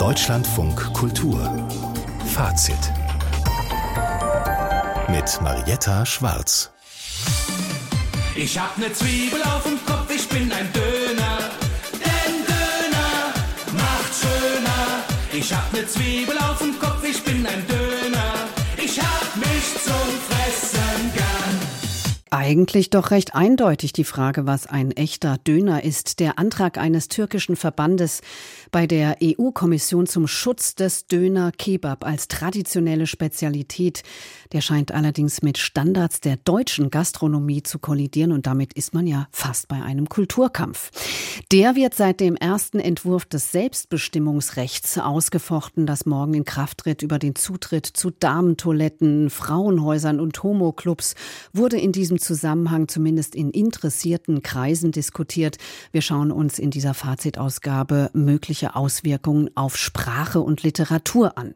Deutschlandfunk Kultur Fazit mit Marietta Schwarz. Ich hab ne Zwiebel auf dem Kopf, ich bin ein Döner, denn Döner macht schöner. Ich hab ne Zwiebel auf dem Kopf, ich bin ein Döner, ich hab mich zum Fressen gern. Eigentlich doch recht eindeutig die Frage, was ein echter Döner ist. Der Antrag eines türkischen Verbandes bei der EU-Kommission zum Schutz des Döner-Kebab als traditionelle Spezialität, der scheint allerdings mit Standards der deutschen Gastronomie zu kollidieren und damit ist man ja fast bei einem Kulturkampf. Der wird seit dem ersten Entwurf des Selbstbestimmungsrechts ausgefochten, das morgen in Kraft tritt. Über den Zutritt zu Damentoiletten, Frauenhäusern und Homoclubs wurde in diesem Zusammenhang zumindest in interessierten Kreisen diskutiert. Wir schauen uns in dieser Fazitausgabe mögliche Auswirkungen auf Sprache und Literatur an.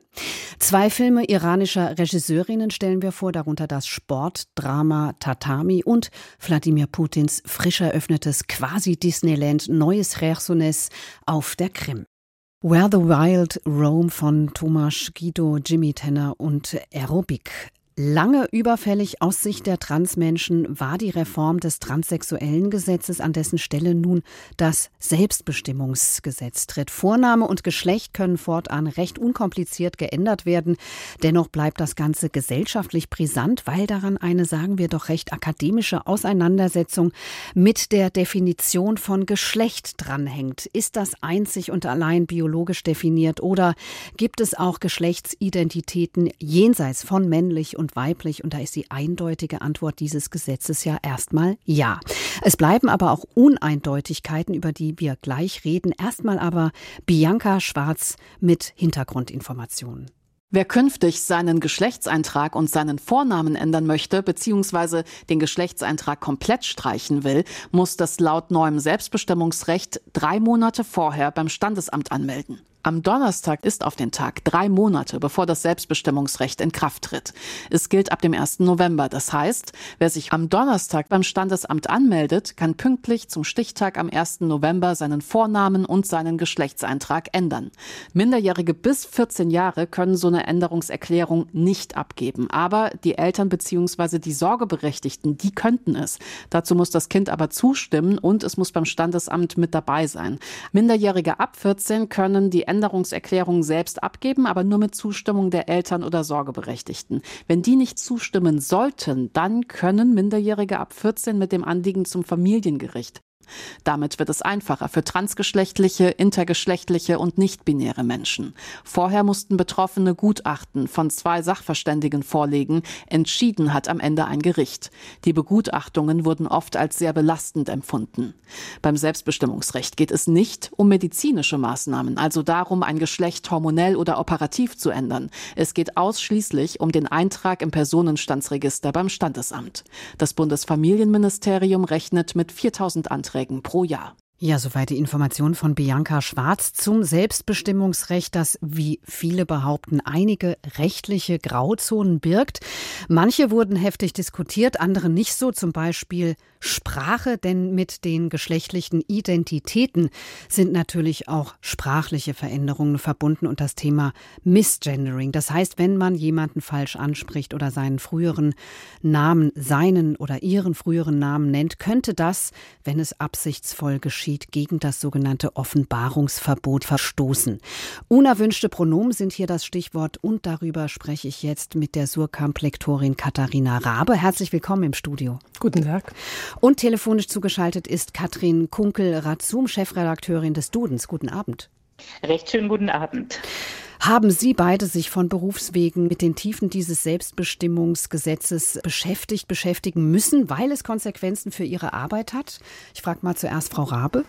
2 Filme iranischer Regisseurinnen stellen wir vor, darunter das Sportdrama Tatami und Wladimir Putins frisch eröffnetes Quasi-Disneyland Neues Chersones auf der Krim. Where the Wild Roam von Tomasz Guido, Jimmy Tenner und Aerobic. Lange überfällig aus Sicht der Transmenschen war die Reform des transsexuellen Gesetzes, an dessen Stelle nun das Selbstbestimmungsgesetz tritt. Vorname und Geschlecht können fortan recht unkompliziert geändert werden. Dennoch bleibt das Ganze gesellschaftlich brisant, weil daran eine, sagen wir doch recht akademische Auseinandersetzung mit der Definition von Geschlecht dranhängt. Ist das einzig und allein biologisch definiert oder gibt es auch Geschlechtsidentitäten jenseits von männlich und weiblich? Und da ist die eindeutige Antwort dieses Gesetzes ja erstmal ja. Es bleiben aber auch Uneindeutigkeiten, über die wir gleich reden. Erstmal aber Bianca Schwarz mit Hintergrundinformationen. Wer künftig seinen Geschlechtseintrag und seinen Vornamen ändern möchte bzw. den Geschlechtseintrag komplett streichen will, muss das laut neuem Selbstbestimmungsrecht 3 Monate vorher beim Standesamt anmelden. Am Donnerstag ist auf den Tag 3 Monate, bevor das Selbstbestimmungsrecht in Kraft tritt. Es gilt ab dem 1. November. Das heißt, wer sich am Donnerstag beim Standesamt anmeldet, kann pünktlich zum Stichtag am 1. November seinen Vornamen und seinen Geschlechtseintrag ändern. Minderjährige bis 14 Jahre können so eine Änderungserklärung nicht abgeben. Aber die Eltern bzw. die Sorgeberechtigten, die könnten es. Dazu muss das Kind aber zustimmen und es muss beim Standesamt mit dabei sein. Minderjährige ab 14 können die Änderungserklärung selbst abgeben, aber nur mit Zustimmung der Eltern oder Sorgeberechtigten. Wenn die nicht zustimmen sollten, dann können Minderjährige ab 14 mit dem Anliegen zum Familiengericht. Damit wird es einfacher für transgeschlechtliche, intergeschlechtliche und nicht-binäre Menschen. Vorher mussten Betroffene Gutachten von 2 Sachverständigen vorlegen. Entschieden hat am Ende ein Gericht. Die Begutachtungen wurden oft als sehr belastend empfunden. Beim Selbstbestimmungsrecht geht es nicht um medizinische Maßnahmen, also darum, ein Geschlecht hormonell oder operativ zu ändern. Es geht ausschließlich um den Eintrag im Personenstandsregister beim Standesamt. Das Bundesfamilienministerium rechnet mit 4.000 Anträgen pro Jahr. Ja, soweit die Information von Bianca Schwarz zum Selbstbestimmungsrecht, das, wie viele behaupten, einige rechtliche Grauzonen birgt. Manche wurden heftig diskutiert, andere nicht so, zum Beispiel Sprache, denn mit den geschlechtlichen Identitäten sind natürlich auch sprachliche Veränderungen verbunden und das Thema Misgendering. Das heißt, wenn man jemanden falsch anspricht oder seinen früheren Namen, seinen oder ihren früheren Namen nennt, könnte das, wenn es absichtsvoll geschieht, gegen das sogenannte Offenbarungsverbot verstoßen. Unerwünschte Pronomen sind hier das Stichwort und darüber spreche ich jetzt mit der Surkamp-Lektorin Katharina Rabe. Herzlich willkommen im Studio. Guten Tag. Und telefonisch zugeschaltet ist Katrin Kunkel-Ratzum, Chefredakteurin des Dudens. Guten Abend. Recht schönen guten Abend. Haben Sie beide sich von Berufswegen mit den Tiefen dieses Selbstbestimmungsgesetzes beschäftigen müssen, weil es Konsequenzen für Ihre Arbeit hat? Ich frage mal zuerst Frau Rabe.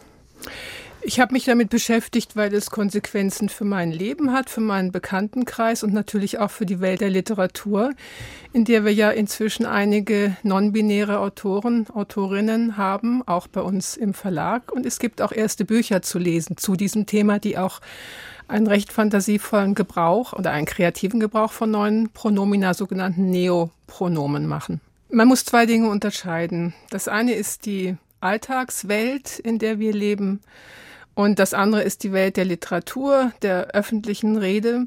Ich habe mich damit beschäftigt, weil es Konsequenzen für mein Leben hat, für meinen Bekanntenkreis und natürlich auch für die Welt der Literatur, in der wir ja inzwischen einige non-binäre Autorinnen haben, auch bei uns im Verlag. Und es gibt auch erste Bücher zu lesen zu diesem Thema, die auch einen recht fantasievollen Gebrauch oder einen kreativen Gebrauch von neuen Pronomina, sogenannten Neopronomen machen. Man muss 2 Dinge unterscheiden. Das eine ist die Alltagswelt, in der wir leben. Und das andere ist die Welt der Literatur, der öffentlichen Rede.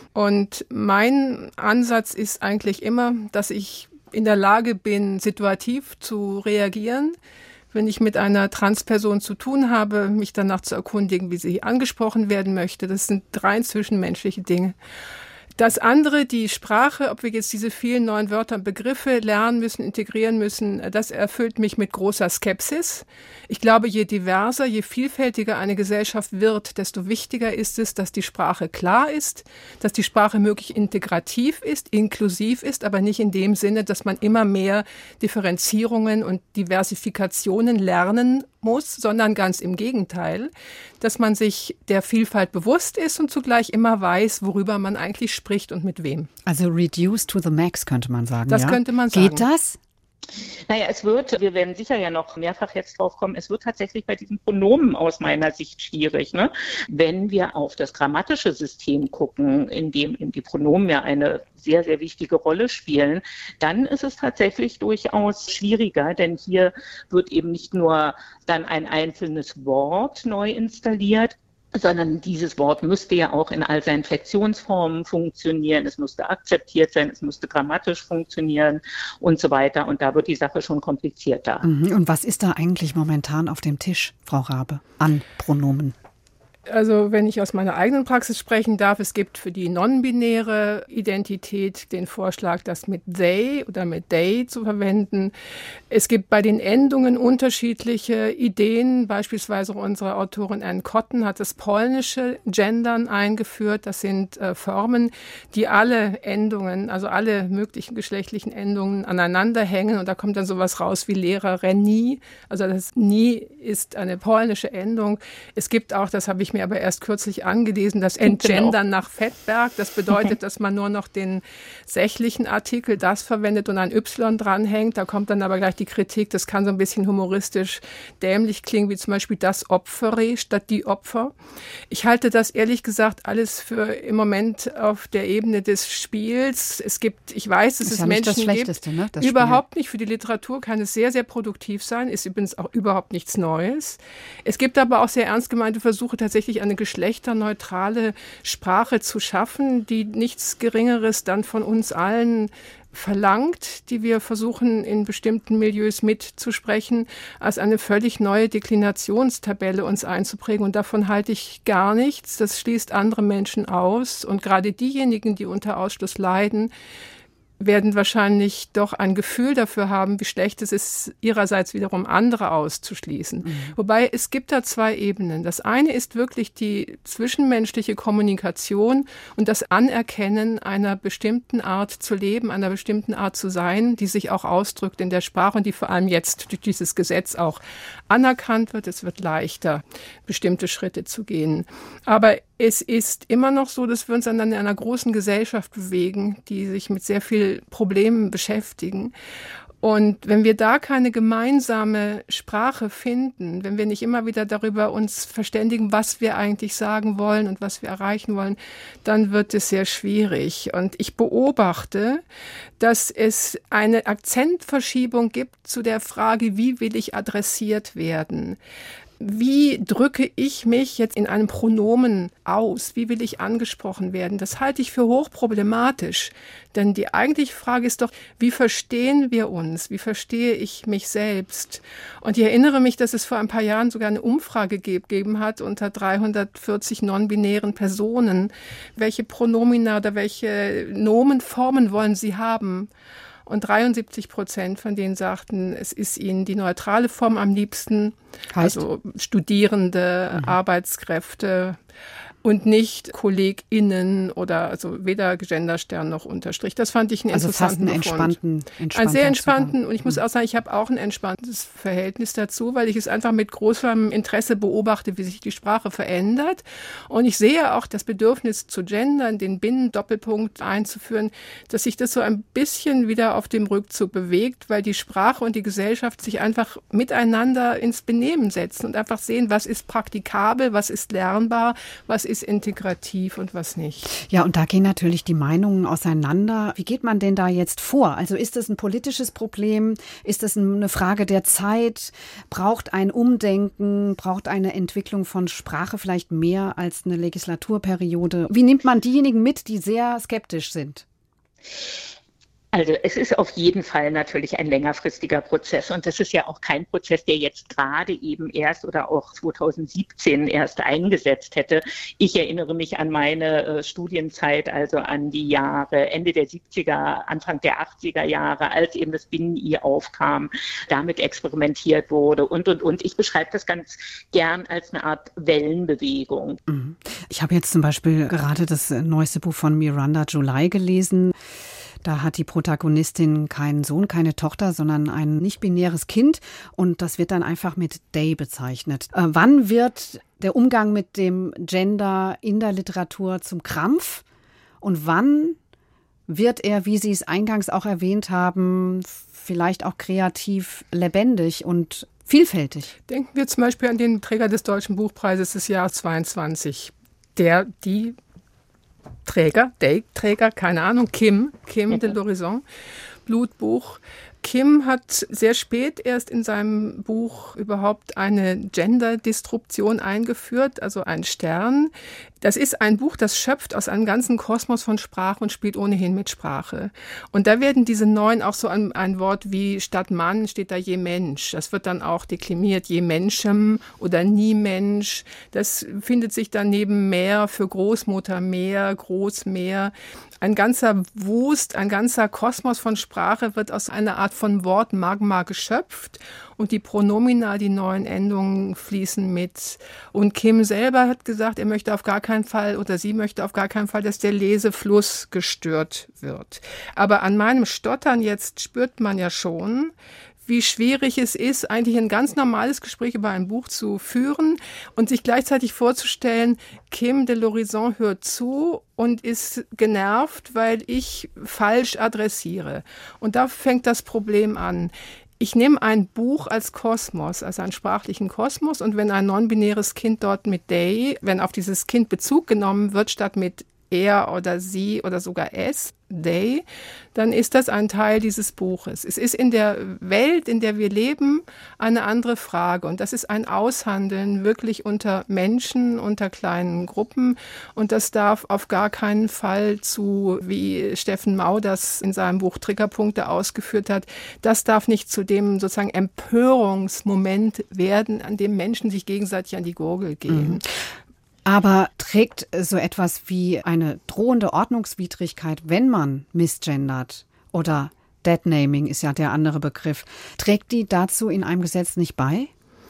Und mein Ansatz ist eigentlich immer, dass ich in der Lage bin, situativ zu reagieren. Wenn ich mit einer Transperson zu tun habe, mich danach zu erkundigen, wie sie angesprochen werden möchte. Das sind rein zwischenmenschliche Dinge. Das andere, die Sprache, ob wir jetzt diese vielen neuen Wörter und Begriffe lernen müssen, integrieren müssen, das erfüllt mich mit großer Skepsis. Ich glaube, je diverser, je vielfältiger eine Gesellschaft wird, desto wichtiger ist es, dass die Sprache klar ist, dass die Sprache möglichst integrativ ist, inklusiv ist, aber nicht in dem Sinne, dass man immer mehr Differenzierungen und Diversifikationen lernen muss, sondern ganz im Gegenteil, dass man sich der Vielfalt bewusst ist und zugleich immer weiß, worüber man eigentlich spricht und mit wem. Also reduce to the max, könnte man sagen. Das könnte man sagen. Geht das? Naja, wir werden sicher ja noch mehrfach jetzt drauf kommen, es wird tatsächlich bei diesen Pronomen aus meiner Sicht schwierig, ne? Wenn wir auf das grammatische System gucken, in dem die Pronomen ja eine sehr, sehr wichtige Rolle spielen, dann ist es tatsächlich durchaus schwieriger, denn hier wird eben nicht nur dann ein einzelnes Wort neu installiert, sondern dieses Wort müsste ja auch in all seinen Flektionsformen funktionieren, es müsste akzeptiert sein, es müsste grammatisch funktionieren und so weiter. Und da wird die Sache schon komplizierter. Und was ist da eigentlich momentan auf dem Tisch, Frau Raabe, an Pronomen? Also wenn ich aus meiner eigenen Praxis sprechen darf, es gibt für die non-binäre Identität den Vorschlag, das mit they oder mit they zu verwenden. Es gibt bei den Endungen unterschiedliche Ideen. Beispielsweise unsere Autorin Anne Cotton hat das polnische Gendern eingeführt. Das sind Formen, die alle Endungen, also alle möglichen geschlechtlichen Endungen aneinander hängen. Und da kommt dann sowas raus wie Lehrereni. Also das nie ist eine polnische Endung. Es gibt auch, das habe ich mir aber erst kürzlich angelesen, das Entgendern nach Fettberg. Das bedeutet, dass man nur noch den sächlichen Artikel das verwendet und ein Y dranhängt. Da kommt dann aber gleich die Kritik, das kann so ein bisschen humoristisch dämlich klingen, wie zum Beispiel das Opfere statt die Opfer. Ich halte das ehrlich gesagt alles für im Moment auf der Ebene des Spiels. Es gibt, ich weiß, dass es Menschen gibt, ne? Überhaupt nicht. Für die Literatur kann es sehr, sehr produktiv sein, ist übrigens auch überhaupt nichts Neues. Es gibt aber auch sehr ernst gemeinte Versuche, tatsächlich eine geschlechterneutrale Sprache zu schaffen, die nichts Geringeres dann von uns allen verlangt, die wir versuchen in bestimmten Milieus mitzusprechen, als eine völlig neue Deklinationstabelle uns einzuprägen. Und davon halte ich gar nichts. Das schließt andere Menschen aus. Und gerade diejenigen, die unter Ausschluss leiden, werden wahrscheinlich doch ein Gefühl dafür haben, wie schlecht es ist, ihrerseits wiederum andere auszuschließen. Wobei es gibt da zwei Ebenen. Das eine ist wirklich die zwischenmenschliche Kommunikation und das Anerkennen einer bestimmten Art zu leben, einer bestimmten Art zu sein, die sich auch ausdrückt in der Sprache und die vor allem jetzt durch dieses Gesetz auch anerkannt wird. Es wird leichter, bestimmte Schritte zu gehen. Aber es ist immer noch so, dass wir uns dann in einer großen Gesellschaft bewegen, die sich mit sehr vielen Problemen beschäftigen. Und wenn wir da keine gemeinsame Sprache finden, wenn wir nicht immer wieder darüber uns verständigen, was wir eigentlich sagen wollen und was wir erreichen wollen, dann wird es sehr schwierig. Und ich beobachte, dass es eine Akzentverschiebung gibt zu der Frage, wie will ich adressiert werden? Wie drücke ich mich jetzt in einem Pronomen aus? Wie will ich angesprochen werden? Das halte ich für hochproblematisch. Denn die eigentliche Frage ist doch, wie verstehen wir uns? Wie verstehe ich mich selbst? Und ich erinnere mich, dass es vor ein paar Jahren sogar eine Umfrage gegeben hat unter 340 non-binären Personen. Welche Pronomina oder welche Nomenformen wollen sie haben? Und 73% von denen sagten, es ist ihnen die neutrale Form am liebsten, also Studierende, Arbeitskräfte und nicht KollegInnen oder also weder Genderstern noch Unterstrich. Das fand ich einen interessanten Befund. Einen sehr entspannten, und ich muss auch sagen, ich habe auch ein entspanntes Verhältnis dazu, weil ich es einfach mit großem Interesse beobachte, wie sich die Sprache verändert. Und ich sehe auch das Bedürfnis zu gendern, den Binnendoppelpunkt einzuführen, dass sich das so ein bisschen wieder auf dem Rückzug bewegt, weil die Sprache und die Gesellschaft sich einfach miteinander ins Benehmen setzen und einfach sehen, was ist praktikabel, was ist lernbar, was ist integrativ und was nicht. Ja, und da gehen natürlich die Meinungen auseinander. Wie geht man denn da jetzt vor? Also ist es ein politisches Problem? Ist es eine Frage der Zeit? Braucht ein Umdenken? Braucht eine Entwicklung von Sprache vielleicht mehr als eine Legislaturperiode? Wie nimmt man diejenigen mit, die sehr skeptisch sind? Also es ist auf jeden Fall natürlich ein längerfristiger Prozess und das ist ja auch kein Prozess, der jetzt gerade eben erst oder auch 2017 erst eingesetzt hätte. Ich erinnere mich an meine Studienzeit, also an die Jahre Ende der 70er, Anfang der 80er Jahre, als eben das Binnen-I aufkam, damit experimentiert wurde und. Ich beschreibe das ganz gern als eine Art Wellenbewegung. Ich habe jetzt zum Beispiel gerade das neueste Buch von Miranda July gelesen. Da hat die Protagonistin keinen Sohn, keine Tochter, sondern ein nicht-binäres Kind und das wird dann einfach mit They bezeichnet. Wann wird der Umgang mit dem Gender in der Literatur zum Krampf und wann wird er, wie Sie es eingangs auch erwähnt haben, vielleicht auch kreativ lebendig und vielfältig? Denken wir zum Beispiel an den Träger des Deutschen Buchpreises des Jahres 22, die Träger, keine Ahnung, Kim de l'Horizon, Blutbuch. Kim hat sehr spät erst in seinem Buch überhaupt eine Gender-Disruption eingeführt, also ein Stern. Das ist ein Buch, das schöpft aus einem ganzen Kosmos von Sprache und spielt ohnehin mit Sprache. Und da werden diese neuen auch so ein Wort wie statt Mann steht da je Mensch. Das wird dann auch deklimiert, je Menschem oder nie Mensch. Das findet sich dann neben Meer für Großmutter, Meer, Großmeer. Ein ganzer Wust, ein ganzer Kosmos von Sprache wird aus einer Art von Wortmagma geschöpft und die Pronomina, die neuen Endungen fließen mit. Und Kim selber hat gesagt, er möchte auf gar keinen Fall oder sie möchte auf gar keinen Fall, dass der Lesefluss gestört wird. Aber an meinem Stottern jetzt spürt man ja schon, wie schwierig es ist, eigentlich ein ganz normales Gespräch über ein Buch zu führen und sich gleichzeitig vorzustellen, Kim de l'Horizon hört zu und ist genervt, weil ich falsch adressiere. Und da fängt das Problem an. Ich nehme ein Buch als Kosmos, als einen sprachlichen Kosmos und wenn ein non-binäres Kind dort mit they, wenn auf dieses Kind Bezug genommen wird, statt mit er oder sie oder sogar es, they, dann ist das ein Teil dieses Buches. Es ist in der Welt, in der wir leben, eine andere Frage. Und das ist ein Aushandeln wirklich unter Menschen, unter kleinen Gruppen. Und das darf auf gar keinen Fall zu, wie Steffen Mau das in seinem Buch Triggerpunkte ausgeführt hat, das darf nicht zu dem sozusagen Empörungsmoment werden, an dem Menschen sich gegenseitig an die Gurgel gehen. Aber trägt so etwas wie eine drohende Ordnungswidrigkeit, wenn man misgendert oder Deadnaming ist ja der andere Begriff, trägt die dazu in einem Gesetz nicht bei?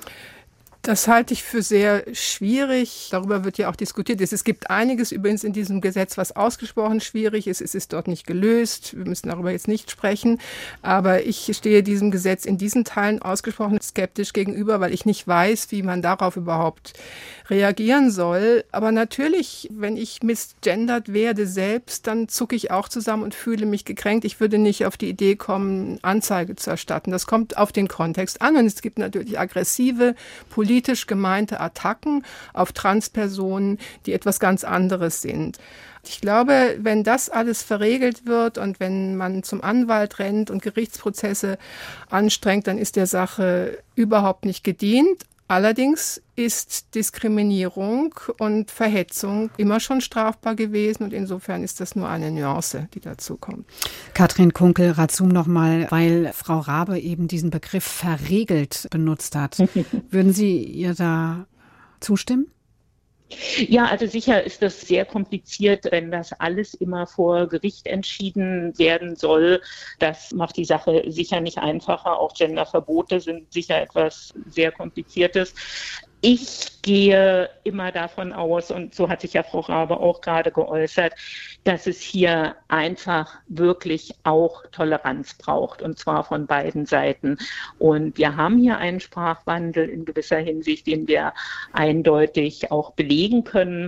Das halte ich für sehr schwierig. Darüber wird ja auch diskutiert. Es gibt einiges übrigens in diesem Gesetz, was ausgesprochen schwierig ist. Es ist dort nicht gelöst. Wir müssen darüber jetzt nicht sprechen. Aber ich stehe diesem Gesetz in diesen Teilen ausgesprochen skeptisch gegenüber, weil ich nicht weiß, wie man darauf überhaupt reagieren soll. Aber natürlich, wenn ich misgendert werde selbst, dann zucke ich auch zusammen und fühle mich gekränkt. Ich würde nicht auf die Idee kommen, Anzeige zu erstatten. Das kommt auf den Kontext an. Und es gibt natürlich aggressive, politisch gemeinte Attacken auf Transpersonen, die etwas ganz anderes sind. Ich glaube, wenn das alles verregelt wird und wenn man zum Anwalt rennt und Gerichtsprozesse anstrengt, dann ist der Sache überhaupt nicht gedient. Allerdings ist Diskriminierung und Verhetzung immer schon strafbar gewesen und insofern ist das nur eine Nuance, die dazu kommt. Katrin Kunkel-Razum nochmal, weil Frau Rabe eben diesen Begriff verregelt benutzt hat. Würden Sie ihr da zustimmen? Ja, also sicher ist das sehr kompliziert, wenn das alles immer vor Gericht entschieden werden soll. Das macht die Sache sicher nicht einfacher. Auch Genderverbote sind sicher etwas sehr Kompliziertes. Ich gehe immer davon aus, und so hat sich ja Frau Rabe auch gerade geäußert, dass es hier einfach wirklich auch Toleranz braucht, und zwar von beiden Seiten. Und wir haben hier einen Sprachwandel in gewisser Hinsicht, den wir eindeutig auch belegen können.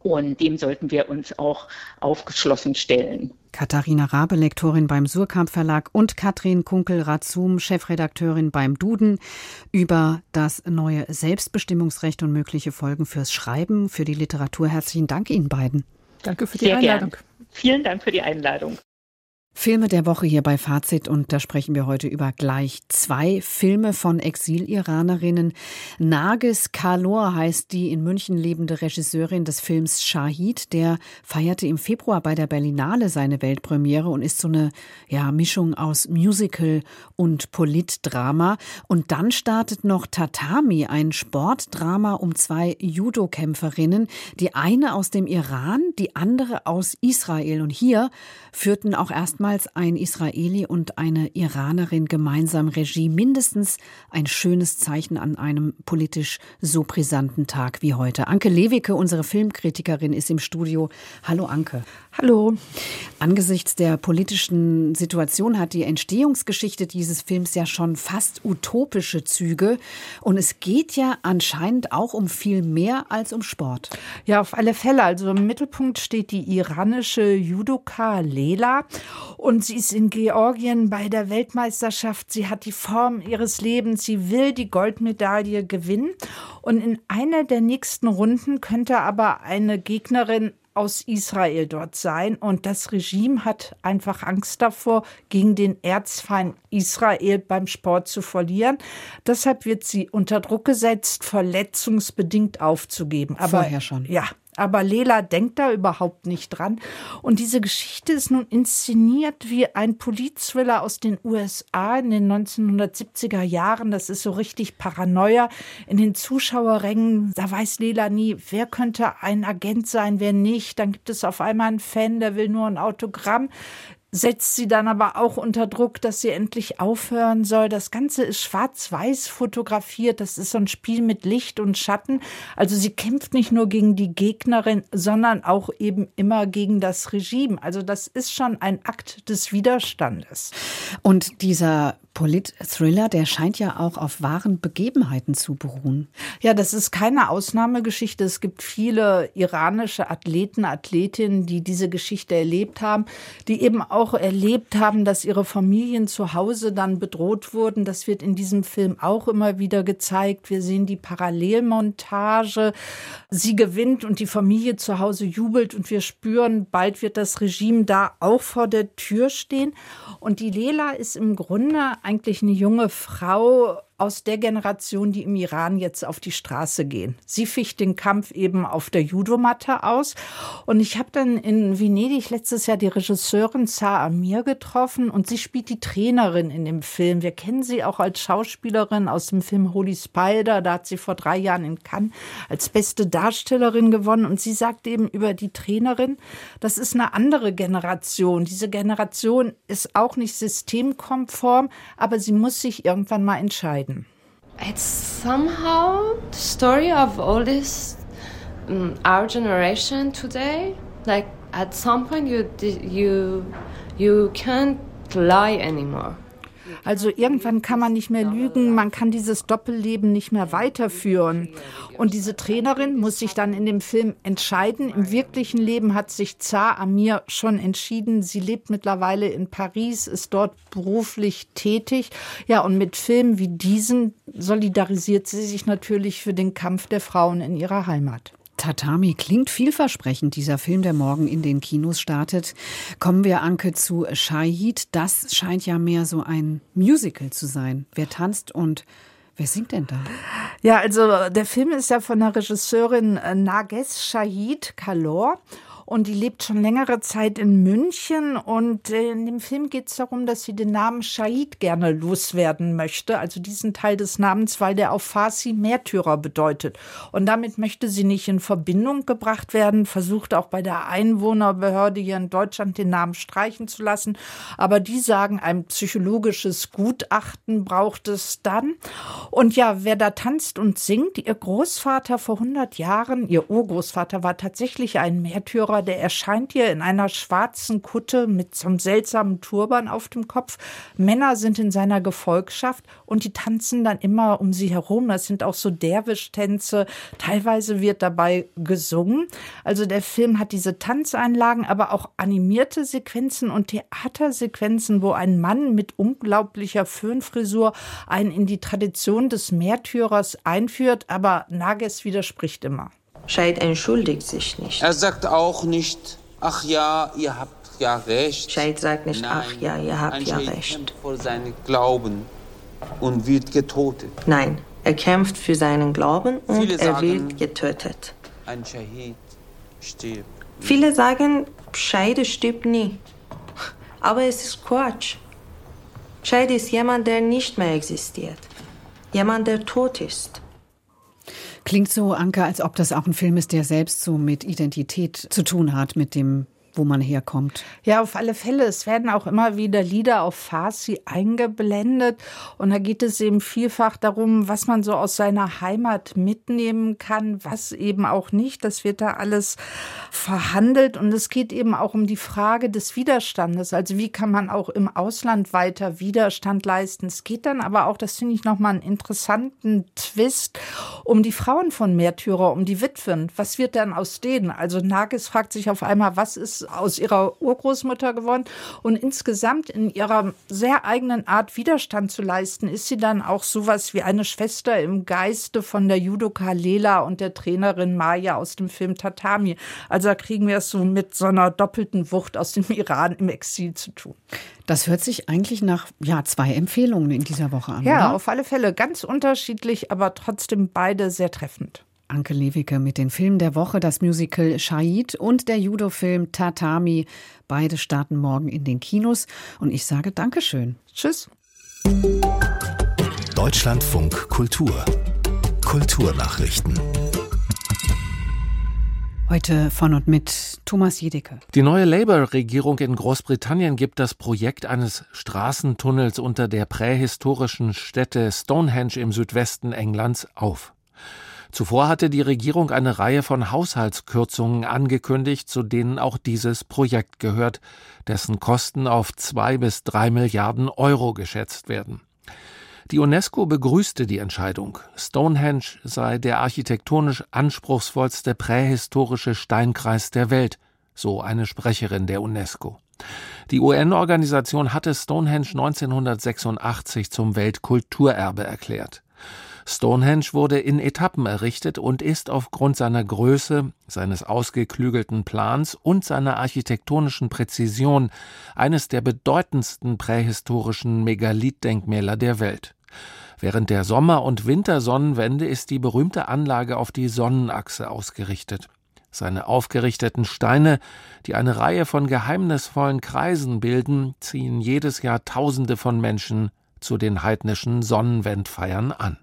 Und dem sollten wir uns auch aufgeschlossen stellen. Katharina Rabe, Lektorin beim Suhrkamp Verlag, und Katrin Kunkel-Razum, Chefredakteurin beim Duden, über das neue Selbstbestimmungsrecht und mögliche Folgen fürs Schreiben, für die Literatur. Herzlichen Dank Ihnen beiden. Danke für die Einladung. Gern. Vielen Dank für die Einladung. Filme der Woche hier bei Fazit, und da sprechen wir heute über gleich 2 Filme von Exil-Iranerinnen. Narges Kalor heißt die in München lebende Regisseurin des Films Shahid. Der feierte im Februar bei der Berlinale seine Weltpremiere und ist so eine Mischung aus Musical und Politdrama. Und dann startet noch Tatami, ein Sportdrama um 2 Judo-Kämpferinnen, die eine aus dem Iran, die andere aus Israel. Und hier führten auch erstmals ein Israeli und eine Iranerin gemeinsam Regie. Mindestens ein schönes Zeichen an einem politisch so brisanten Tag wie heute. Anke Lewicke, unsere Filmkritikerin, ist im Studio. Hallo Anke. Hallo. Angesichts der politischen Situation hat die Entstehungsgeschichte dieses Films ja schon fast utopische Züge. Und es geht ja anscheinend auch um viel mehr als um Sport. Ja, auf alle Fälle. Also im Mittelpunkt steht die iranische Judoka Lela. Und sie ist in Georgien bei der Weltmeisterschaft. Sie hat die Form ihres Lebens. Sie will die Goldmedaille gewinnen. Und in einer der nächsten Runden könnte aber eine Gegnerin aus Israel dort sein. Und das Regime hat einfach Angst davor, gegen den Erzfeind Israel beim Sport zu verlieren. Deshalb wird sie unter Druck gesetzt, verletzungsbedingt aufzugeben. Aber vorher schon. Ja. Aber Lela denkt da überhaupt nicht dran. Und diese Geschichte ist nun inszeniert wie ein Politthriller aus den USA in den 1970er Jahren. Das ist so richtig Paranoia. In den Zuschauerrängen, da weiß Lela nie, wer könnte ein Agent sein, wer nicht. Dann gibt es auf einmal einen Fan, der will nur ein Autogramm. Setzt sie dann aber auch unter Druck, dass sie endlich aufhören soll. Das Ganze ist schwarz-weiß fotografiert. Das ist so ein Spiel mit Licht und Schatten. Also sie kämpft nicht nur gegen die Gegnerin, sondern auch eben immer gegen das Regime. Also das ist schon ein Akt des Widerstandes. Und dieser Polit-Thriller, der scheint ja auch auf wahren Begebenheiten zu beruhen. Ja, das ist keine Ausnahmegeschichte. Es gibt viele iranische Athleten, Athletinnen, die diese Geschichte erlebt haben, die eben auch erlebt haben, dass ihre Familien zu Hause dann bedroht wurden. Das wird in diesem Film auch immer wieder gezeigt. Wir sehen die Parallelmontage. Sie gewinnt und die Familie zu Hause jubelt und wir spüren, bald wird das Regime da auch vor der Tür stehen. Und die Lela ist im Grunde eigentlich eine junge Frau aus der Generation, die im Iran jetzt auf die Straße gehen. Sie ficht den Kampf eben auf der Judomatte aus. Und ich habe dann in Venedig letztes Jahr die Regisseurin Zaha Amir getroffen und sie spielt die Trainerin in dem Film. Wir kennen sie auch als Schauspielerin aus dem Film Holy Spider. Da hat sie vor 3 Jahren in Cannes als beste Darstellerin gewonnen. Und sie sagt eben über die Trainerin, das ist eine andere Generation. Diese Generation ist auch nicht systemkonform, aber sie muss sich irgendwann mal entscheiden. It's somehow the story of all this our generation today. Like at some point you can't lie anymore. Also irgendwann kann man nicht mehr lügen, man kann dieses Doppelleben nicht mehr weiterführen. Und diese Trainerin muss sich dann in dem Film entscheiden. Im wirklichen Leben hat sich Zaha Amir schon entschieden. Sie lebt mittlerweile in Paris, ist dort beruflich tätig. Ja, und mit Filmen wie diesen solidarisiert sie sich natürlich für den Kampf der Frauen in ihrer Heimat. Tatami klingt vielversprechend, dieser Film, der morgen in den Kinos startet. Kommen wir, Anke, zu Shahid. Das scheint ja mehr so ein Musical zu sein. Wer tanzt und wer singt denn da? Ja, also der Film ist ja von der Regisseurin Narges Shahid Kalor. Und die lebt schon längere Zeit in München. Und in dem Film geht es darum, dass sie den Namen Shahid gerne loswerden möchte. Also diesen Teil des Namens, weil der auf Farsi Märtyrer bedeutet. Und damit möchte sie nicht in Verbindung gebracht werden. Versucht auch bei der Einwohnerbehörde hier in Deutschland den Namen streichen zu lassen. Aber die sagen, ein psychologisches Gutachten braucht es dann. Und ja, wer da tanzt und singt, ihr Großvater vor 100 Jahren, ihr Urgroßvater war tatsächlich ein Märtyrer, aber der erscheint hier in einer schwarzen Kutte mit so einem seltsamen Turban auf dem Kopf. Männer sind in seiner Gefolgschaft und die tanzen dann immer um sie herum. Das sind auch so Derwisch-Tänze. Teilweise wird dabei gesungen. Also der Film hat diese Tanzeinlagen, aber auch animierte Sequenzen und Theatersequenzen, wo ein Mann mit unglaublicher Föhnfrisur einen in die Tradition des Märtyrers einführt, aber Nages widerspricht immer. Scheid entschuldigt sich nicht. Er sagt auch nicht, ach ja, ihr habt ja recht. Scheid sagt nicht, Nein, ach ja, ihr habt ja Scheid recht. kämpft für seinen Glauben und wird getötet. Nein, er kämpft für seinen Glauben und Viele er sagen, wird getötet. Ein Schahid stirbt. Viele sagen, Scheid stirbt nie. Aber es ist Quatsch. Scheid ist jemand, der nicht mehr existiert. Jemand, der tot ist. Klingt so, Anke, als ob das auch ein Film ist, der selbst so mit Identität zu tun hat, mit dem, wo man herkommt. Ja, auf alle Fälle. Es werden auch immer wieder Lieder auf Farsi eingeblendet. Und da geht es eben vielfach darum, was man so aus seiner Heimat mitnehmen kann, was eben auch nicht. Das wird da alles verhandelt. Und es geht eben auch um die Frage des Widerstandes. Also wie kann man auch im Ausland weiter Widerstand leisten? Es geht dann aber auch, das finde ich nochmal einen interessanten Twist, um die Frauen von Märtyrer, um die Witwen. Was wird dann aus denen? Also Nages fragt sich auf einmal, was ist aus ihrer Urgroßmutter geworden? Und insgesamt in ihrer sehr eigenen Art Widerstand zu leisten, ist sie dann auch sowas wie eine Schwester im Geiste von der Judoka Lela und der Trainerin Maya aus dem Film Tatami. Also da kriegen wir es so mit so einer doppelten Wucht aus dem Iran im Exil zu tun. Das hört sich eigentlich nach 2 Empfehlungen in dieser Woche an, ja, oder? Auf alle Fälle ganz unterschiedlich, aber trotzdem beide sehr treffend. Anke Lewicke mit den Filmen der Woche, das Musical Shahid und der Judo-Film Tatami. Beide starten morgen in den Kinos. Und ich sage Dankeschön. Tschüss. Deutschlandfunk Kultur. Kulturnachrichten. Heute von und mit Thomas Jedicke. Die neue Labour-Regierung in Großbritannien gibt das Projekt eines Straßentunnels unter der prähistorischen Stätte Stonehenge im Südwesten Englands auf. Zuvor hatte die Regierung eine Reihe von Haushaltskürzungen angekündigt, zu denen auch dieses Projekt gehört, dessen Kosten auf 2 bis 3 Milliarden Euro geschätzt werden. Die UNESCO begrüßte die Entscheidung. Stonehenge sei der architektonisch anspruchsvollste prähistorische Steinkreis der Welt, so eine Sprecherin der UNESCO. Die UN-Organisation hatte Stonehenge 1986 zum Weltkulturerbe erklärt. Stonehenge wurde in Etappen errichtet und ist aufgrund seiner Größe, seines ausgeklügelten Plans und seiner architektonischen Präzision eines der bedeutendsten prähistorischen Megalithdenkmäler der Welt. Während der Sommer- und Wintersonnenwende ist die berühmte Anlage auf die Sonnenachse ausgerichtet. Seine aufgerichteten Steine, die eine Reihe von geheimnisvollen Kreisen bilden, ziehen jedes Jahr Tausende von Menschen zu den heidnischen Sonnenwendfeiern an.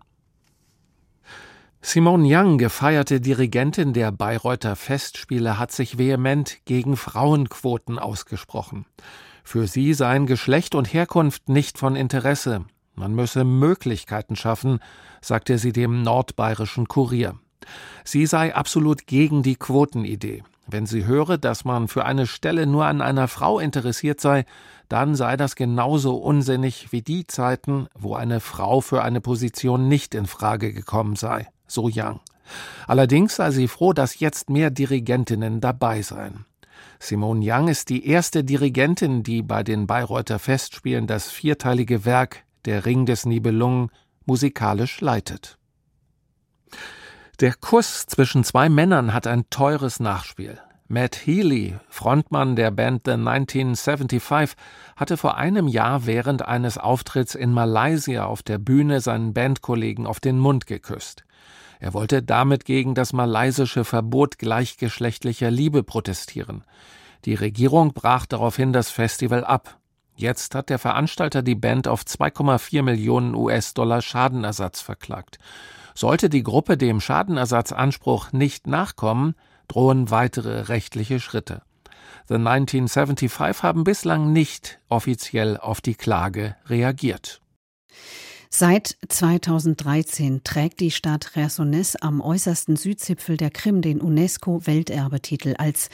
Simone Young, gefeierte Dirigentin der Bayreuther Festspiele, hat sich vehement gegen Frauenquoten ausgesprochen. Für sie seien Geschlecht und Herkunft nicht von Interesse. Man müsse Möglichkeiten schaffen, sagte sie dem Nordbayerischen Kurier. Sie sei absolut gegen die Quotenidee. Wenn sie höre, dass man für eine Stelle nur an einer Frau interessiert sei, dann sei das genauso unsinnig wie die Zeiten, wo eine Frau für eine Position nicht in Frage gekommen sei, so Young. Allerdings sei sie froh, dass jetzt mehr Dirigentinnen dabei seien. Simone Young ist die erste Dirigentin, die bei den Bayreuther Festspielen das 4-teilige Werk Der Ring des Nibelungen musikalisch leitet. Der Kuss zwischen 2 Männern hat ein teures Nachspiel. Matt Healy, Frontmann der Band The 1975, hatte vor einem Jahr während eines Auftritts in Malaysia auf der Bühne seinen Bandkollegen auf den Mund geküsst. Er wollte damit gegen das malaysische Verbot gleichgeschlechtlicher Liebe protestieren. Die Regierung brach daraufhin das Festival ab. Jetzt hat der Veranstalter die Band auf 2,4 Millionen US-Dollar Schadenersatz verklagt. Sollte die Gruppe dem Schadenersatzanspruch nicht nachkommen, drohen weitere rechtliche Schritte. The 1975 haben bislang nicht offiziell auf die Klage reagiert. Seit 2013 trägt die Stadt Chersoneß am äußersten Südzipfel der Krim den UNESCO-Welterbetitel als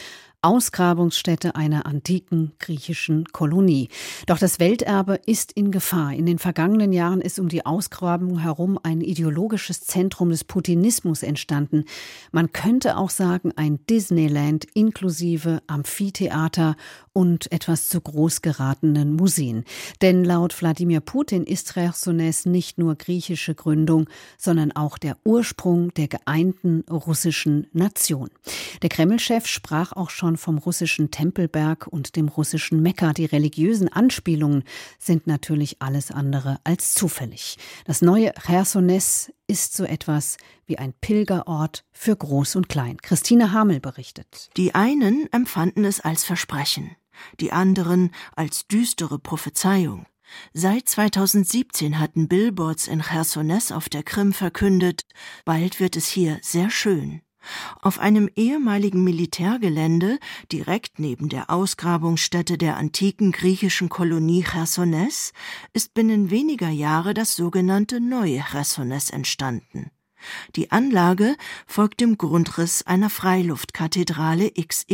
Ausgrabungsstätte einer antiken griechischen Kolonie. Doch das Welterbe ist in Gefahr. In den vergangenen Jahren ist um die Ausgrabung herum ein ideologisches Zentrum des Putinismus entstanden. Man könnte auch sagen, ein Disneyland inklusive Amphitheater und etwas zu groß geratenen Museen. Denn laut Wladimir Putin ist Chersoneß nicht nur griechische Gründung, sondern auch der Ursprung der geeinten russischen Nation. Der Kreml-Chef sprach auch schon vom russischen Tempelberg und dem russischen Mekka. Die religiösen Anspielungen sind natürlich alles andere als zufällig. Das neue Chersoneß ist so etwas wie ein Pilgerort für Groß und Klein. Christine Hamel berichtet. Die einen empfanden es als Versprechen, die anderen als düstere Prophezeiung. Seit 2017 hatten Billboards in Chersoneß auf der Krim verkündet, bald wird es hier sehr schön. Auf einem ehemaligen Militärgelände, direkt neben der Ausgrabungsstätte der antiken griechischen Kolonie Chersoneß, ist binnen weniger Jahre das sogenannte neue Chersoneß entstanden. Die Anlage folgt dem Grundriss einer Freiluftkathedrale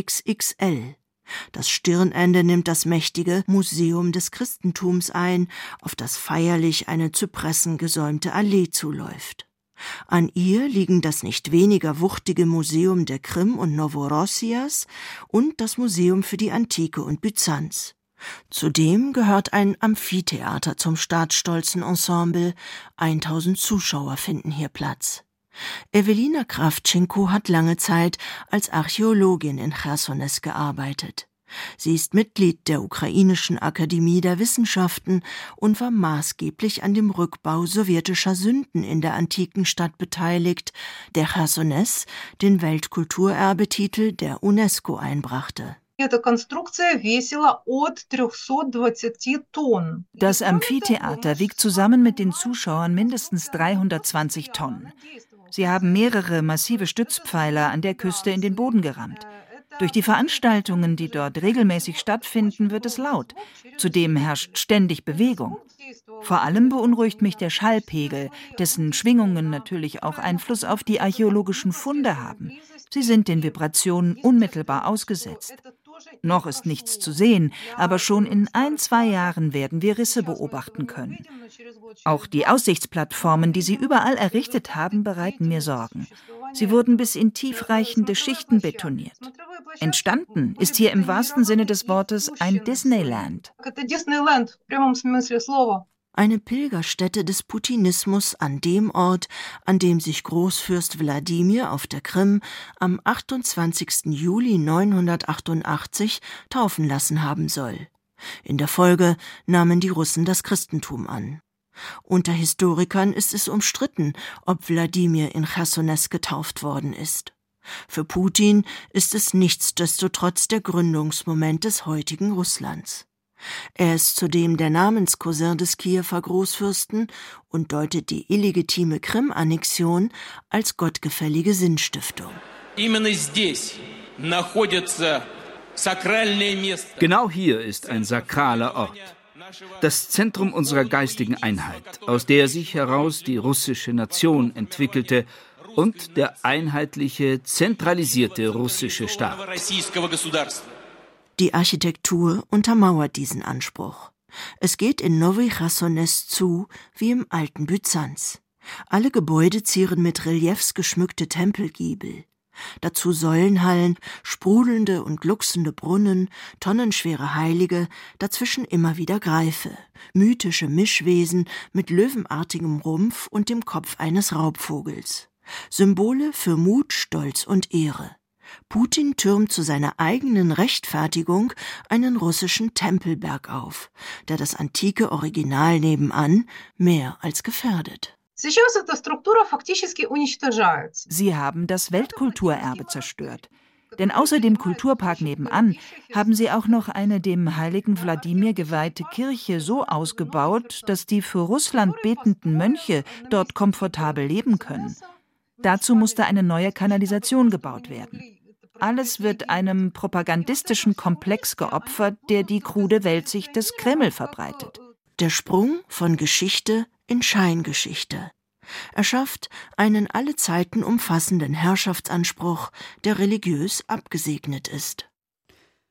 XXXL. Das Stirnende nimmt das mächtige Museum des Christentums ein, auf das feierlich eine Zypressen gesäumte Allee zuläuft. An ihr liegen das nicht weniger wuchtige Museum der Krim und Novorossias und das Museum für die Antike und Byzanz. Zudem gehört ein Amphitheater zum staatsstolzen Ensemble. 1000 Zuschauer finden hier Platz. Evelina Kravtschenko hat lange Zeit als Archäologin in Chersoneß gearbeitet. Sie ist Mitglied der Ukrainischen Akademie der Wissenschaften und war maßgeblich an dem Rückbau sowjetischer Sünden in der antiken Stadt beteiligt, der Chersoneß den Weltkulturerbetitel der UNESCO einbrachte. Das Amphitheater wiegt zusammen mit den Zuschauern mindestens 320 Tonnen. Sie haben mehrere massive Stützpfeiler an der Küste in den Boden gerammt. Durch die Veranstaltungen, die dort regelmäßig stattfinden, wird es laut. Zudem herrscht ständig Bewegung. Vor allem beunruhigt mich der Schallpegel, dessen Schwingungen natürlich auch Einfluss auf die archäologischen Funde haben. Sie sind den Vibrationen unmittelbar ausgesetzt. Noch ist nichts zu sehen, aber schon in 1-2 Jahren werden wir Risse beobachten können. Auch die Aussichtsplattformen, die sie überall errichtet haben, bereiten mir Sorgen. Sie wurden bis in tiefreichende Schichten betoniert. Entstanden ist hier im wahrsten Sinne des Wortes ein Disneyland. Eine Pilgerstätte des Putinismus an dem Ort, an dem sich Großfürst Wladimir auf der Krim am 28. Juli 988 taufen lassen haben soll. In der Folge nahmen die Russen das Christentum an. Unter Historikern ist es umstritten, ob Wladimir in Chersoneß getauft worden ist. Für Putin ist es nichtsdestotrotz der Gründungsmoment des heutigen Russlands. Er ist zudem der Namenscousin des Kiewer Großfürsten und deutet die illegitime Krim-Annexion als gottgefällige Sinnstiftung. Genau hier ist ein sakraler Ort. Das Zentrum unserer geistigen Einheit, aus der sich heraus die russische Nation entwickelte und der einheitliche, zentralisierte russische Staat. Die Architektur untermauert diesen Anspruch. Es geht in Nowy Chersoneß zu wie im alten Byzanz. Alle Gebäude zieren mit Reliefs geschmückte Tempelgiebel. Dazu Säulenhallen, sprudelnde und glucksende Brunnen, tonnenschwere Heilige, dazwischen immer wieder Greife, mythische Mischwesen mit löwenartigem Rumpf und dem Kopf eines Raubvogels. Symbole für Mut, Stolz und Ehre. Putin türmt zu seiner eigenen Rechtfertigung einen russischen Tempelberg auf, der das antike Original nebenan mehr als gefährdet. Sie haben das Weltkulturerbe zerstört. Denn außer dem Kulturpark nebenan haben sie auch noch eine dem heiligen Wladimir geweihte Kirche so ausgebaut, dass die für Russland betenden Mönche dort komfortabel leben können. Dazu musste eine neue Kanalisation gebaut werden. Alles wird einem propagandistischen Komplex geopfert, der die krude Weltsicht des Kreml verbreitet. Der Sprung von Geschichte in Scheingeschichte. Er schafft einen alle Zeiten umfassenden Herrschaftsanspruch, der religiös abgesegnet ist.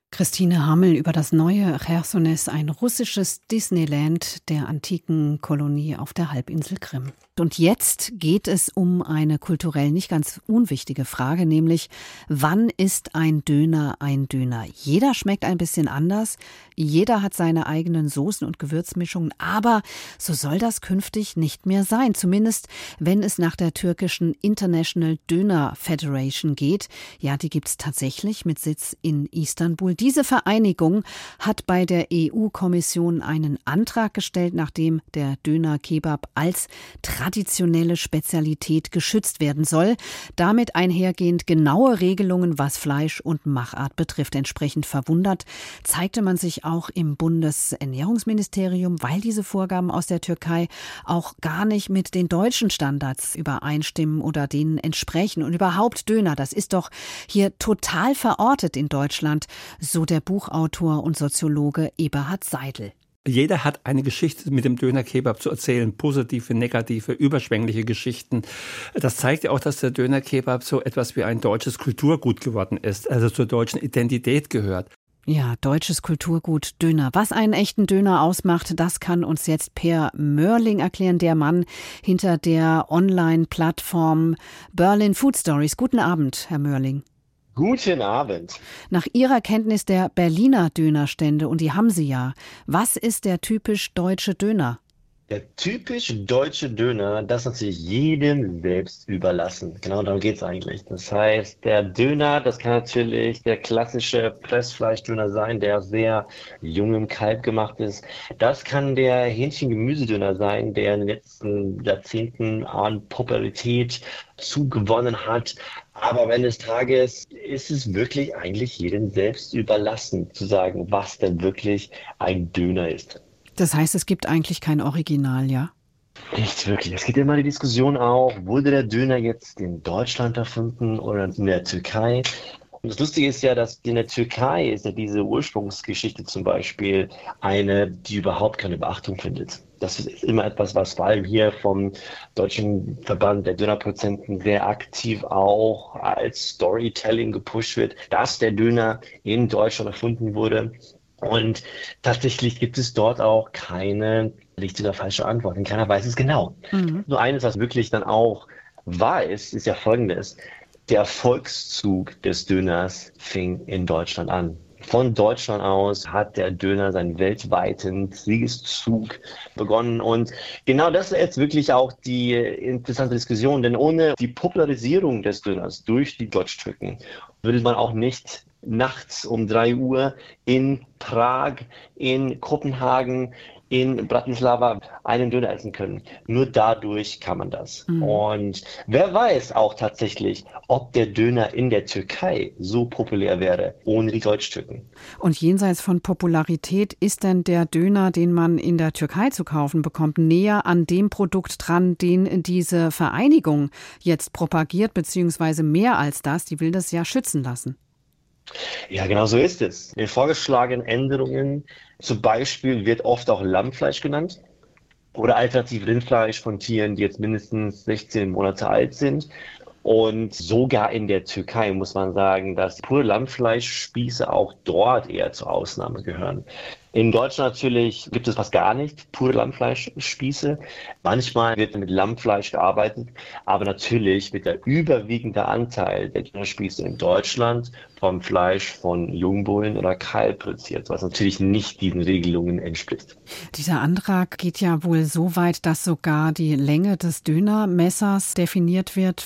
Christine Hammel über das neue Chersones, ein russisches Disneyland der antiken Kolonie auf der Halbinsel Krim. Und jetzt geht es um eine kulturell nicht ganz unwichtige Frage, nämlich wann ist ein Döner ein Döner? Jeder schmeckt ein bisschen anders, jeder hat seine eigenen Soßen und Gewürzmischungen, aber so soll das künftig nicht mehr sein, zumindest wenn es nach der türkischen International Döner Federation geht. Ja, die gibt's tatsächlich mit Sitz in Istanbul. Diese Vereinigung hat bei der EU-Kommission einen Antrag gestellt, nachdem der Döner-Kebab als traditionelle Spezialität geschützt werden soll. Damit einhergehend genaue Regelungen, was Fleisch und Machart betrifft. Entsprechend verwundert zeigte man sich auch im Bundesernährungsministerium, weil diese Vorgaben aus der Türkei auch gar nicht mit den deutschen Standards übereinstimmen oder denen entsprechen. Und überhaupt Döner, das ist doch hier total verortet in Deutschland, so der Buchautor und Soziologe Eberhard Seidel. Jeder hat eine Geschichte mit dem Döner-Kebab zu erzählen, positive, negative, überschwängliche Geschichten. Das zeigt ja auch, dass der Döner-Kebab so etwas wie ein deutsches Kulturgut geworden ist, also zur deutschen Identität gehört. Ja, deutsches Kulturgut Döner. Was einen echten Döner ausmacht, das kann uns jetzt Per Mörling erklären, der Mann hinter der Online-Plattform Berlin Food Stories. Guten Abend, Herr Mörling. Guten Abend. Nach Ihrer Kenntnis der Berliner Dönerstände, und die haben Sie ja, was ist der typisch deutsche Döner? Der typisch deutsche Döner, das ist natürlich jedem selbst überlassen. Genau darum geht es eigentlich. Das heißt, der Döner, das kann natürlich der klassische Pressfleischdöner sein, der sehr jungem Kalb gemacht ist. Das kann der Hähnchen-Gemüsedöner sein, der in den letzten Jahrzehnten an Popularität zugewonnen hat. Aber am Ende des Tages ist es wirklich eigentlich jedem selbst überlassen, zu sagen, was denn wirklich ein Döner ist. Das heißt, es gibt eigentlich kein Original, ja? Nicht wirklich. Es gibt immer die Diskussion auch, wurde der Döner jetzt in Deutschland erfunden oder in der Türkei? Und das Lustige ist ja, dass in der Türkei ist ja diese Ursprungsgeschichte zum Beispiel eine, die überhaupt keine Beachtung findet. Das ist immer etwas, was vor allem hier vom Deutschen Verband der Dönerproduzenten sehr aktiv auch als Storytelling gepusht wird, dass der Döner in Deutschland erfunden wurde. Und tatsächlich gibt es dort auch keine richtige oder falsche Antwort. Und keiner weiß es genau. Nur eines, was wirklich dann auch weiß, ist ja Folgendes. Der Volkszug des Döners fing in Deutschland an. Von Deutschland aus hat der Döner seinen weltweiten Siegeszug begonnen. Und genau das ist jetzt wirklich auch die interessante Diskussion. Denn ohne die Popularisierung des Döners durch die Deutschtürken würde man auch nicht nachts um 3 Uhr in Prag, in Kopenhagen, in Bratislava einen Döner essen können. Nur dadurch kann man das. Und wer weiß auch tatsächlich, ob der Döner in der Türkei so populär wäre, ohne die Deutschtürken. Und jenseits von Popularität, ist denn der Döner, den man in der Türkei zu kaufen bekommt, näher an dem Produkt dran, den diese Vereinigung jetzt propagiert, beziehungsweise mehr als das, die will das ja schützen lassen? Ja, genau so ist es. In den vorgeschlagenen Änderungen zum Beispiel wird oft auch Lammfleisch genannt oder alternativ Rindfleisch von Tieren, die jetzt mindestens 16 Monate alt sind. Und sogar in der Türkei muss man sagen, dass pure Lammfleischspieße auch dort eher zur Ausnahme gehören. In Deutschland natürlich gibt es fast gar nicht pure Lammfleischspieße. Manchmal wird mit Lammfleisch gearbeitet, aber natürlich wird der überwiegende Anteil der Dönerspieße in Deutschland vom Fleisch von Jungbullen oder Kalb produziert, was natürlich nicht diesen Regelungen entspricht. Dieser Antrag geht ja wohl so weit, dass sogar die Länge des Dönermessers definiert wird,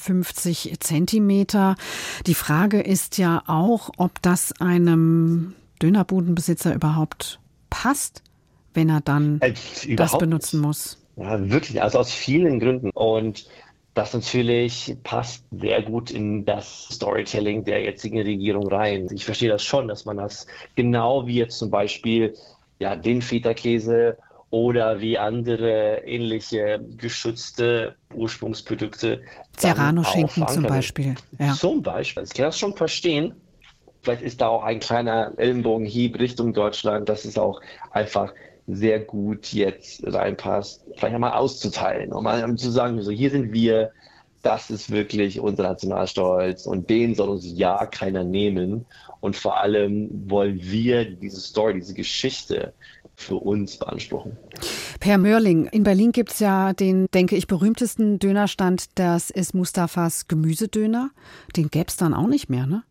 55 Zentimeter. Die Frage ist ja auch, ob das einem Dönerbudenbesitzer überhaupt passt, wenn er dann das benutzen muss. Ja, wirklich, also aus vielen Gründen. Und das natürlich passt sehr gut in das Storytelling der jetzigen Regierung rein. Ich verstehe das schon, dass man das genau wie jetzt zum Beispiel den Feta-Käse oder wie andere ähnliche geschützte Ursprungsprodukte. Serrano-Schinken zum Beispiel. Ja. Zum Beispiel. Ich kann das schon verstehen. Vielleicht ist da auch ein kleiner Ellenbogenhieb Richtung Deutschland, dass es auch einfach sehr gut jetzt reinpasst, vielleicht einmal auszuteilen und mal zu sagen, so hier sind wir, das ist wirklich unser Nationalstolz und den soll uns ja keiner nehmen. Und vor allem wollen wir diese Story, diese Geschichte für uns beanspruchen. Per Mörling, in Berlin gibt es ja den, denke ich, berühmtesten Dönerstand, das ist Mustafas Gemüsedöner. Den gäbe es dann auch nicht mehr, ne?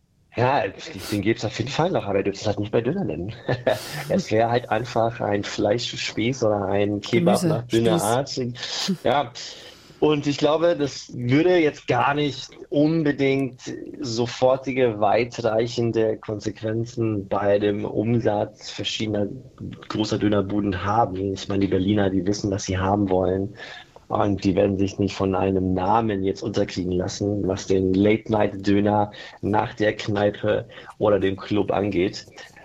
Ja, den gäbe es auf jeden Fall noch, aber er dürfte es halt nicht bei Döner nennen. Es wäre halt einfach ein Fleischspieß oder ein Kebab nach Dönerart. Ja. Und ich glaube, das würde jetzt gar nicht unbedingt sofortige, weitreichende Konsequenzen bei dem Umsatz verschiedener großer Dönerbuden haben. Ich meine, die Berliner, die wissen, was sie haben wollen. Und die werden sich nicht von einem Namen jetzt unterkriegen lassen, was den Late-Night-Döner nach der Kneipe oder dem Club angeht.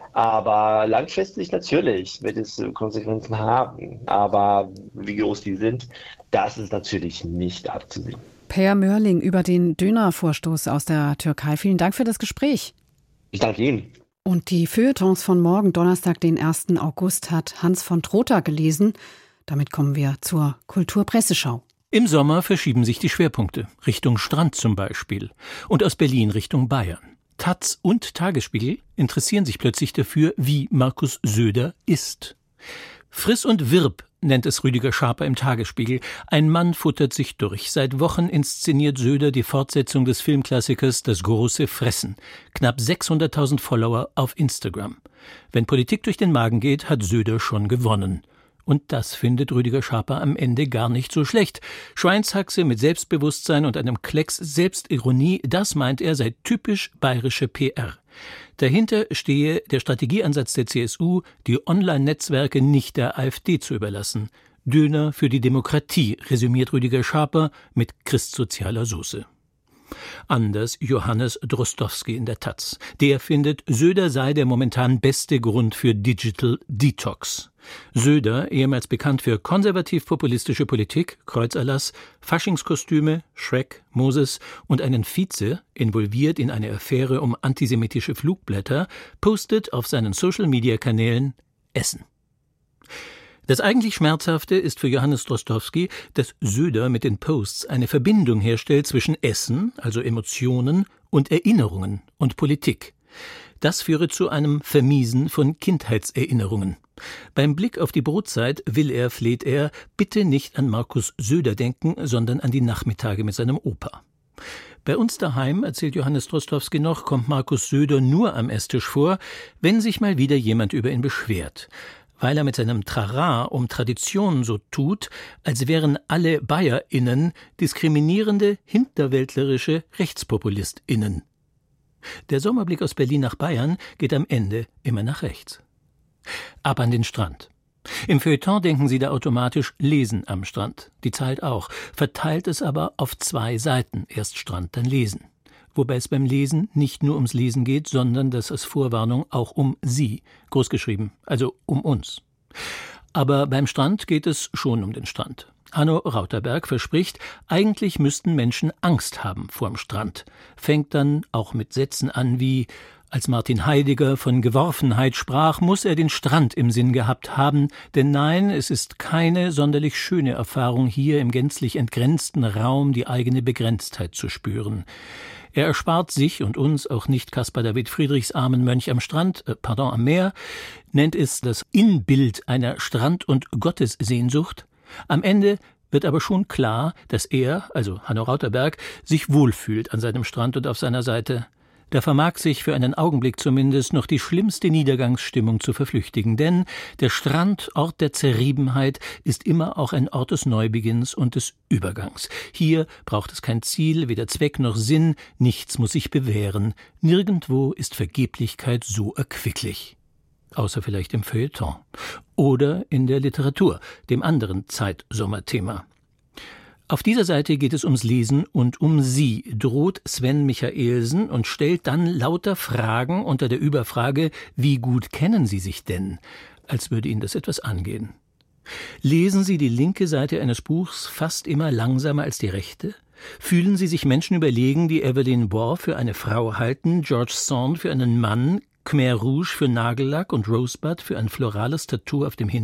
Aber langfristig natürlich wird es Konsequenzen haben. Aber wie groß die sind, das ist natürlich nicht abzusehen. Per Mörling über den Dönervorstoß aus der Türkei. Vielen Dank für das Gespräch. Ich danke Ihnen. Und die Feuilletons von morgen, Donnerstag, den 1. August, hat Hans von Trotha gelesen. Damit kommen wir zur Kulturpresseschau. Im Sommer verschieben sich die Schwerpunkte, Richtung Strand zum Beispiel, und aus Berlin Richtung Bayern. Taz und Tagesspiegel interessieren sich plötzlich dafür, wie Markus Söder ist. Friss und Wirb nennt es Rüdiger Schaper im Tagesspiegel. Ein Mann futtert sich durch. Seit Wochen inszeniert Söder die Fortsetzung des Filmklassikers Das große Fressen. Knapp 600.000 Follower auf Instagram. Wenn Politik durch den Magen geht, hat Söder schon gewonnen. Und das findet Rüdiger Schaper am Ende gar nicht so schlecht. Schweinshaxe mit Selbstbewusstsein und einem Klecks Selbstironie, das meint er, sei typisch bayerische PR. Dahinter stehe der Strategieansatz der CSU, die Online-Netzwerke nicht der AfD zu überlassen. Döner für die Demokratie, resümiert Rüdiger Schaper mit christsozialer Soße. Anders Johannes Drostowski in der Taz. Der findet, Söder sei der momentan beste Grund für Digital Detox. Söder, ehemals bekannt für konservativ-populistische Politik, Kreuzerlass, Faschingskostüme, Shrek, Moses und einen Vize, involviert in eine Affäre um antisemitische Flugblätter, postet auf seinen Social-Media-Kanälen Essen. Das eigentlich Schmerzhafte ist für Johannes Drostowski, dass Söder mit den Posts eine Verbindung herstellt zwischen Essen, also Emotionen, und Erinnerungen und Politik. Das führe zu einem Vermiesen von Kindheitserinnerungen. Beim Blick auf die Brotzeit will er, fleht er, bitte nicht an Markus Söder denken, sondern an die Nachmittage mit seinem Opa. Bei uns daheim, erzählt Johannes Drostowski noch, kommt Markus Söder nur am Esstisch vor, wenn sich mal wieder jemand über ihn beschwert. Weil er mit seinem Trara um Traditionen so tut, als wären alle BayerInnen diskriminierende, hinterwäldlerische RechtspopulistInnen. Der Sommerblick aus Berlin nach Bayern geht am Ende immer nach rechts. Ab an den Strand. Im Feuilleton denken Sie da automatisch Lesen am Strand. Die Zeit auch, verteilt es aber auf 2 Seiten. Erst Strand, dann Lesen. Wobei es beim Lesen nicht nur ums Lesen geht, sondern, das als Vorwarnung, auch um Sie, großgeschrieben, also um uns. Aber beim Strand geht es schon um den Strand. Hanno Rauterberg verspricht, eigentlich müssten Menschen Angst haben vorm Strand. Fängt dann auch mit Sätzen an wie: Als Martin Heidegger von Geworfenheit sprach, muss er den Strand im Sinn gehabt haben, denn nein, es ist keine sonderlich schöne Erfahrung, hier im gänzlich entgrenzten Raum die eigene Begrenztheit zu spüren. Er erspart sich und uns auch nicht Caspar David Friedrichs armen Mönch am Strand, am Meer, nennt es das Inbild einer Strand- und Gottessehnsucht. Am Ende wird aber schon klar, dass er, also Hanno Rauterberg, sich wohlfühlt an seinem Strand und auf seiner Seite. Da vermag sich für einen Augenblick zumindest noch die schlimmste Niedergangsstimmung zu verflüchtigen, denn der Strand, Ort der Zerriebenheit, ist immer auch ein Ort des Neubeginns und des Übergangs. Hier braucht es kein Ziel, weder Zweck noch Sinn, nichts muss sich bewähren. Nirgendwo ist Vergeblichkeit so erquicklich. Außer vielleicht im Feuilleton. Oder in der Literatur, dem anderen Zeitsommerthema. Auf dieser Seite geht es ums Lesen und um Sie, droht Sven Michaelsen und stellt dann lauter Fragen unter der Überfrage, wie gut kennen Sie sich denn? Als würde Ihnen das etwas angehen. Lesen Sie die linke Seite eines Buchs fast immer langsamer als die rechte? Fühlen Sie sich Menschen überlegen, die Evelyn Waugh für eine Frau halten, George Sand für einen Mann, Khmer Rouge für Nagellack und Rosebud für ein florales Tattoo auf dem Hintern?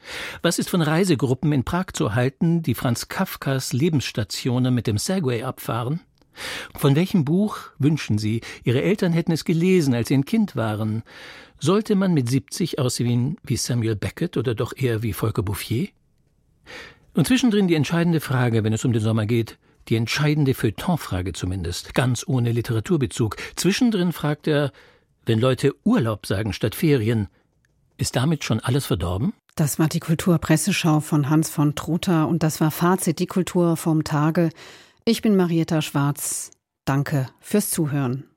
Was ist von Reisegruppen in Prag zu halten, die Franz Kafkas Lebensstationen mit dem Segway abfahren? Von welchem Buch wünschen Sie, Ihre Eltern hätten es gelesen, als Sie ein Kind waren? Sollte man mit 70 aussehen wie Samuel Beckett oder doch eher wie Volker Bouffier? Und zwischendrin die entscheidende Frage, wenn es um den Sommer geht, die entscheidende Feuilleton-Frage zumindest, ganz ohne Literaturbezug. Zwischendrin fragt er, wenn Leute Urlaub sagen statt Ferien, ist damit schon alles verdorben? Das war die Kulturpresseschau von Hans von Trotha und das war Fazit, die Kultur vom Tage. Ich bin Marietta Schwarz. Danke fürs Zuhören.